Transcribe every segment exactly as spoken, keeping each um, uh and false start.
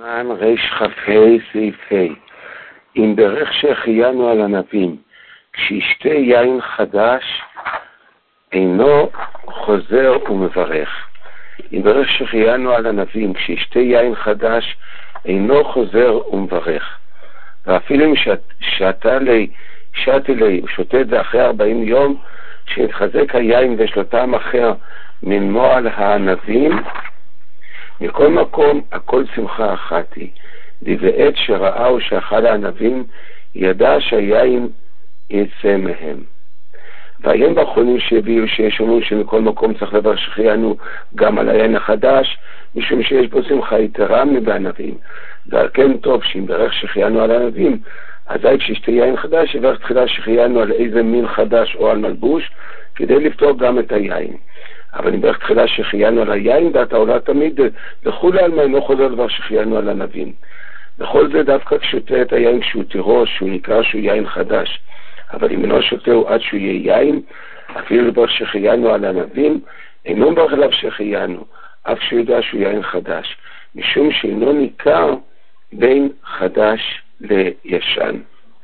סימן רש"כ"ה סעיף ה' אם ברך שהחיינו על ענבים כשישתה יין חדש אינו חוזר ומברך. אם ברך שהחיינו על ענבים כשישתה יין חדש אינו חוזר ומברך. ואפילו אם שתה לי שתה לי ושותה את זה אחרי ארבעים יום שהתחזק היין ויש לו טעם אחר ממועל הענבים, מכל מקום הכל שמחה אחת היא. דבעת שראה שאכל הענבים ידע שהיין יצא מהם. והיין באחרונים שהביאו שיש אומרים שמכל מקום צריך לברך שהחיינו גם על היין החדש, משום שיש בו שמחה יתרה מבענבים. ועל כן טוב שאם ברך שהחיינו על הענבים, אזי כשישתה יין חדש יברך תחילה שהחיינו על איזה מין חדש או על מלבוש, כדי לפתור גם את היין. אבל אם ברך תחילה שהחיינו על היין, דעת העולה תמיד לכולי עלמא אינו חוזר דבר שהחיינו על ענבים. בכל זה דווקא כששותה את היין כשהוא תירוש, שהוא נקרא שהוא יין חדש. אבל אם אינו שותהו עד שהוא יהיה יין, אפילו לברך שהחיינו על ענבים, אינו מברך עליו שהחיינו, אף שהוא יודע שהוא יין חדש, משום שאינו ניכר בין חדש לישן.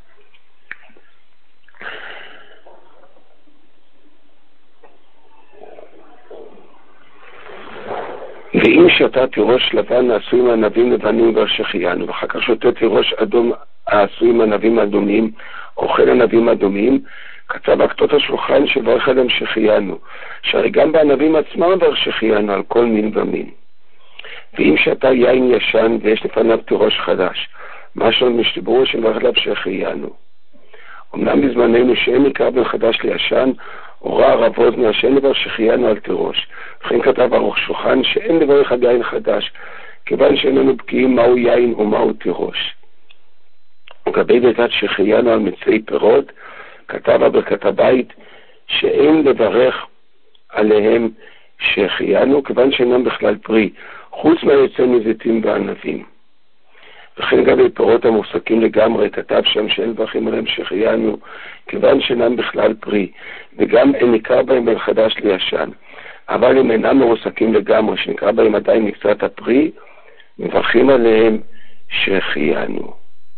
ואם שותה תירוש לבן העשוי מענבים לבנים מברך שהחיינו, ואחר כך שותה תירוש אדום העשוי מענבים אדומים, אוכל ענבים אדומים, כתב הכתות השולחן שברך עליהם שהחיינו, שהרי גם בענבים עצמם מברך שהחיינו על כל מין ומין. ואם שתה יין ישן ויש לפניו תירוש חדש, מה שעוד משתברו שמברך עליו שהחיינו. אמנם בזמננו שאין ניכר בין חדש לישן, הורה הרב אוזנר שאין לברך שהחיינו על תירוש. וכן כתב ערוך שולחן שאין לברך על יין חדש, כיוון שאיננו בקיאים מהו יין ומהו תירוש. לגבי ברכת שהחיינו על מצי פירות, כתב בברכת הבית שאין לברך עליהם שהחיינו, כיוון שאינם בכלל פרי, חוץ מהיוצא מזיתים וענבים. וכן גם בפירות המופסקים לגמרי, כתב שם שאין מברכים עליהם שהחיינו, כיוון שאינם בכלל פרי, וגם אין ניכר בהם בין חדש לישן. אבל אם אינם מרוסקים לגמרי, שנקרא בהם עדיין מקצת הפרי, מברכים עליהם שהחיינו.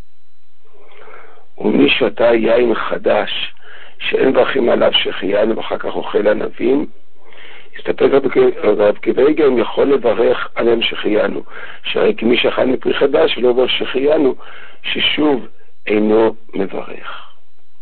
ומי שותה יין חדש, שאין מברכים עליו שהחיינו, ואחר כך אוכל ענבים, הסתפק רב כבייגן יכול לברך עליהם שהחיינו, שהרי כמי שאכל מפרי חדש ולא ברך שהחיינו, ששוב אינו מברך.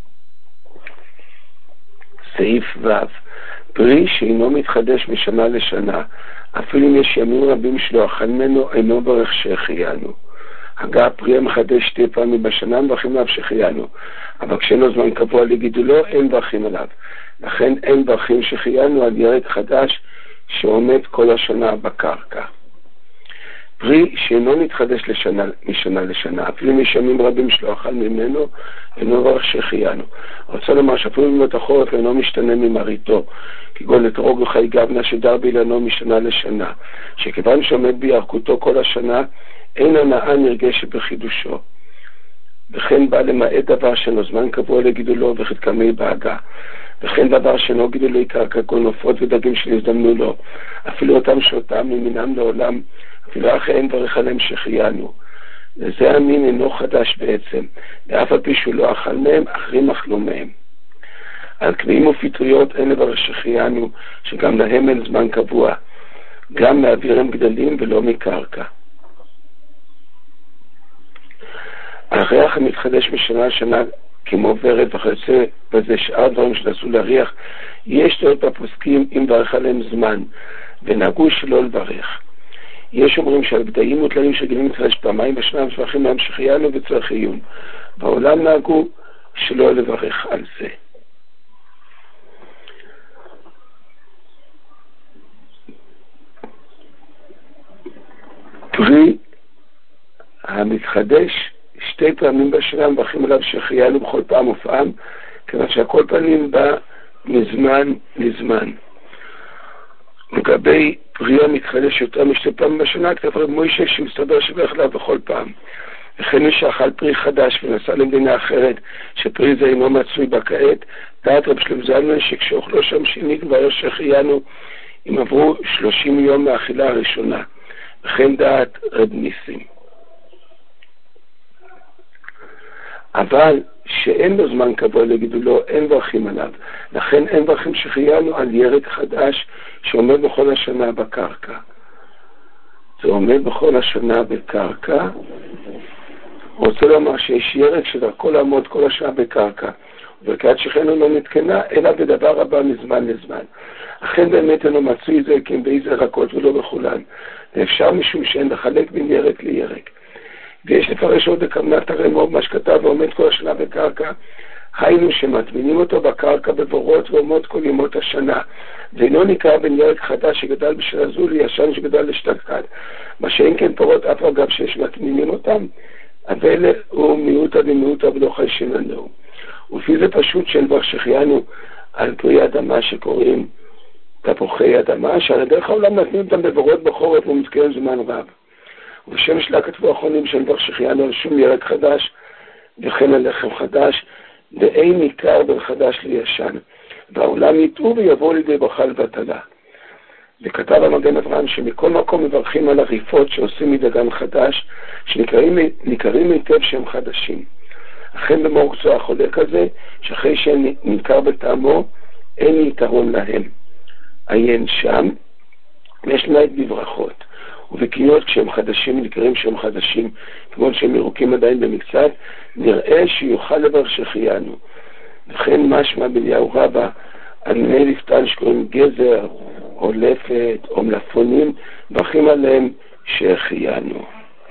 סעיף ו' פרי שאינו מתחדש משנה לשנה, אפילו אם יש ימים רבים שלא אכל ממנו, אינו ברך שהחיינו. אגב, פרי המחדש שתי פעמים בשנה מברכים עליו שהחיינו, אבל כשאין לו זמן קבוע לגידולו, אין מברכים עליו. לכן אין מברכים שהחיינו על ירק חדש שעומד כל השנה בקרקע. פרי שאינו מתחדש לשנה, משנה לשנה, אפילו אם יש ימים רבים שלא אכל ממנו, אינו מברך שהחיינו. רוצה לומר שאפילו במות אחרות אינו משתנה ממריתו, כגון לתרוג וחי גבנה שדר בילנו משנה לשנה, שכיוון שעומד בירקותו כל השנה, אין הנאה נרגשת בחידושו. וכן בא למעט דבר שאינו זמן קבוע לגידולו וחתקמי בהגה. וכן דבר שאינו גידולי קרקע, כגון עופות ודגים שנזדמנו לו, אפילו אותם שאותם ממינם לעולם, אפילו אחרי אין ברך עליהם שהחיינו. וזה המין אינו חדש בעצם, ואף על פי שהוא לא אכל מהם, אחרים אכלו מהם. על קביעים ופטריות אין לברך שהחיינו, שגם להם אין זמן קבוע, גם מאוויר הם גדלים ולא מקרקע. הריח המתחדש משנה לשנה כמו ורד וכיוצא בזה שאר דברים שנעשו להריח, יש תורת בפוסקים אם ברך עליהם זמן, ונהגו שלא לברך. יש אומרים שעל גדיים וטללים שגילים מתחדש פעמיים בשנה מברכים להם שהחיינו וצריך עיון. בעולם נהגו שלא לברך על זה. פרי המתחדש שתי פעמים בשנה מברכים עליו שהחיינו בכל פעם ופעם, כיוון שהכל פנים בא מזמן לזמן. לגבי פרי המתחדש יותר משתי פעמים בשנה, כתב רב מוישה שמסתבר שברך עליו בכל פעם. וכן מי שאכל פרי חדש ונסע למדינה אחרת שפרי זה אינו מצוי בה כעת, דעת רב שלום זלמן שכשאוכלו שם שנית כבר שהחיינו אם עברו שלושים יום מהאכילה הראשונה. וכן דעת רב ניסים. אבל שאין לו זמן קבוע לגידו לו, אין ברכים עליו. לכן אין ברכים שחיינו על ירק חדש שעומד בכל השנה בקרקע. זה עומד בכל השנה בקרקע. רוצה לומר שיש ירק שדרכו לעמוד כל השנה בקרקע. וברכת שכנו לא נתקנה, אלא בדבר הבא מזמן לזמן. אכן באמת אינו מצוי זה כי אם באיזה ירקות ולא בכולן. ואפשר משום שאין לחלק בין ירק לירק. ויש לפרש עוד בכוונת הרמ"א מה שכתב ועומד כל השנה בקרקע, היינו שמטמינים אותו בקרקע בבורות ועומד כל ימות השנה, ואינו ניכר בין ירק חדש שגדל בשנה זו לישן שגדל לשתקד, מה שאין כן פירות אף אגב שיש מטמינים אותם, אבל הוא מיעוטה ומיעוטה ולא חיישים לנו. ולפי זה פשוט שאין בר שחיינו על פרי אדמה שקוראים תפוחי אדמה, שעל הדרך העולם נתנים אותם בבורות בחורף ומתקיים זמן רב. ובשם שלה כתבו האחרונים שאין בר שחיינו על שום ירק חדש וכן על לחם חדש, ואין ניכר בין חדש לישן, והעולם יטעו ויבואו לידי ברכה לבטלה. וכתב המגן אברהם שמכל מקום מברכים על הריפות שעושים מדגן חדש, שניכרים היטב שהם חדשים. אכן במור קצוע החולק הזה, שאחרי שננכר בטעמו, אין יתרון להם. עיין שם, יש לה את בברכות. ובקניות כשהם חדשים, נקראים שהם חדשים, כמו שהם ירוקים עדיין במקצת, נראה שיוכל לבר שחיינו. וכן משמע בליהו רבה, על מיני לפתן שקוראים גזר, או לפת, או מלפונים, ברכים עליהם שחיינו.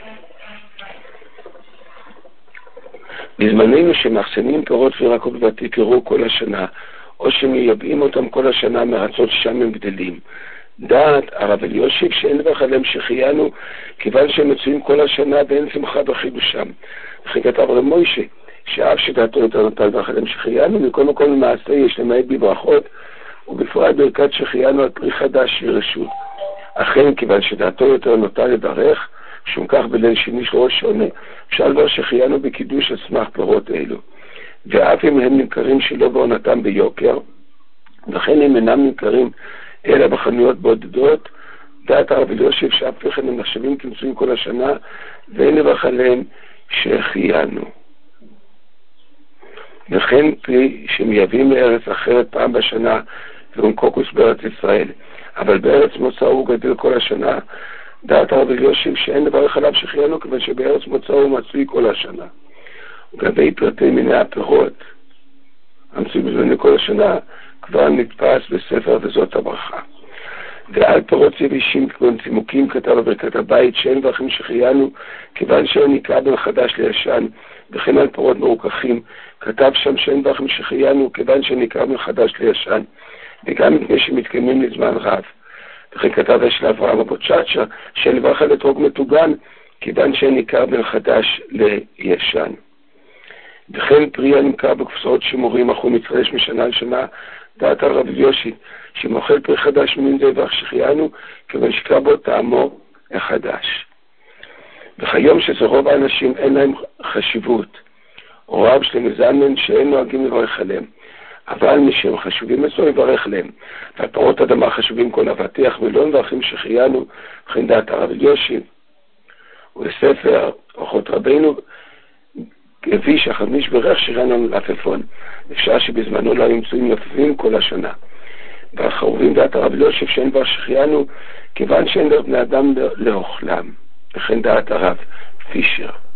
בזמננו שמאחסנים פירות וירקות ותקראו כל השנה, או שמייבאים אותם כל השנה מארצות ששם הם גדלים. דעת הרב אליושיב שאין לברך עליהם שחיינו, כיוון שהם מצויים כל השנה ואין שמחה בחידושם. וכן כתב רב מוישה, שאף שדעתו יותר נוטה לברך עליהם שחיינו, מכל מקום למעשה יש למעט בברכות, ובפרט ברכת שחיינו על פרי חדש ורשות. אכן כיוון שדעתו יותר נוטה לברך, שום כך בליל שני של ראש שונה, אפשר לברך שחיינו בקידוש על סמך פירות אלו. ואף אם הם נמכרים שלא בעונתם ביוקר, וכן הם אינם נמכרים אלא בחנויות בודדות, דעת הרב אליושיב שאף לכן הם נחשבים כמצויים כל השנה, ואין לברך עליהם שחיינו. וכן פרי שמייבאים לארץ אחרת פעם בשנה, והוא קוקוס בארץ ישראל, אבל בארץ מוצאו הוא גדל כל השנה, דעת הרב אליושיב שאין לברך עליו שחיינו, כיוון שבארץ מוצאו הוא מצוי כל השנה. וגבי פרטי מיני הפירות, המצוי בזמני כל השנה, כבר נתפס בספר וזאת הברכה. ועל פירות יבשים כגון צימוקים כתב בברכת הבית שאין ברכים שחיינו, כיוון שאין נקרא בין חדש לישן, וכן על פירות מרוככים כתב שם שאין ברכים שחיינו, כיוון שאין נקרא בין חדש לישן, וגם מפני שמתקיימים לזמן רב. וכן כתב אשל אברהם הבוצ'צ'ה שאין לברך על אתרוג מטוגן, כיוון שאין נקרא בין חדש לישן. וכן פרי הנמכר בקופסאות שימורים אחו מתחדש משנה לשנה, דעת הרב אליושיב שמאכל פרי חדש מן זה וברך שחיינו, כיוון שקרא בו טעמו החדש. וכיום שזה רוב האנשים אין להם חשיבות, או רב שלמה זלמן שאין נוהגים לברך עליהם, אבל מי שהם חשובים אצלו יברך עליהם. והפירות אדמה חשובים כל אבטיח ולא מברכים שחיינו, וכן דעת הרב אליושיב. ובספר אורחות רבינו הביא שהחמיש ברך שחיינו לעפפון, אפשר שבזמנו לא ימצויים יפים כל השנה. והחרובים דעת הרב אליושיב שאין בר שחיינו, כיוון שאין בני אדם לאוכלם. וכן דעת הרב פישר.